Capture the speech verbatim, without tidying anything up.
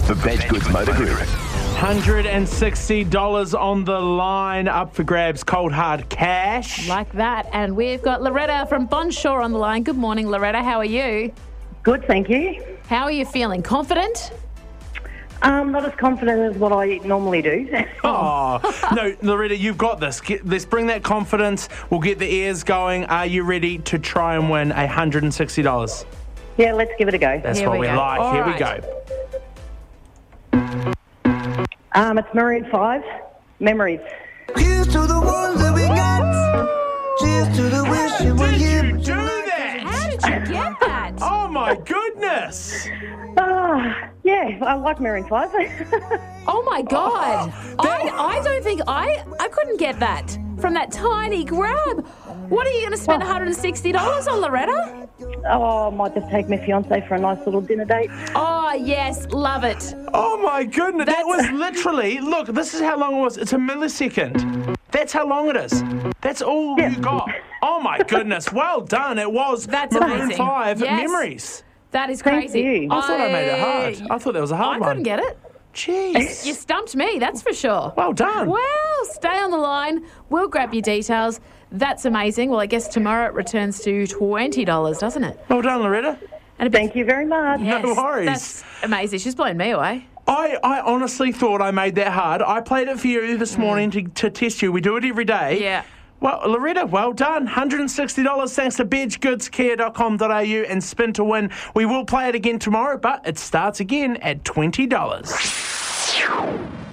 for Badge Goods Motor Group. one hundred sixty dollars on the line, up for grabs, cold hard cash. Like that. And we've got Loretta from Bonshore on the line. Good morning, Loretta. How are you? Good, thank you. How are you feeling? Confident? Um, not as confident as what I normally do. Oh, no, Loretta, you've got this. Get, let's bring that confidence. We'll get the ears going. Are you ready to try and win one hundred sixty dollars? Yeah, let's give it a go. That's Here what we we, go. like. All Here right. we go. Um, it's Maroon five, Memories. Here's to the ones that we got. Cheers to the wish you were Did here. you do that? How did you get that? Oh, my goodness. Ah, yeah, I like Maroon five. Oh, my God. that- I, I don't think I, I couldn't get that from that tiny grab. What are you going to spend one hundred sixty dollars on, Loretta? Oh, I might just take my fiancé for a nice little dinner date. Oh, yes. Love it. Oh, my goodness. That That's- was literally, look, this is how long it was. It's a millisecond. That's how long it is. That's all Yeah. you got. Oh, my goodness. Well done. It was That's Maroon amazing. five Yes. Memories. That is Thank crazy. you. I thought I made it hard. I thought that was a hard I one. couldn't get it. Jeez. You stumped me, that's for sure. Well done. Well, stay on the line. We'll grab your details. That's amazing. Well, I guess tomorrow it returns to twenty dollars, doesn't it? Well done, Loretta. And a bit, Thank you very much. yes, No worries. That's amazing. She's blown me away. I, I honestly thought I made that hard. I played it for you this morning to, to test you. We do it every day. Yeah. Well, Loretta, well done. one hundred sixty dollars thanks to badge goods care dot com dot a u and Spin to Win. We will play it again tomorrow, but it starts again at twenty dollars.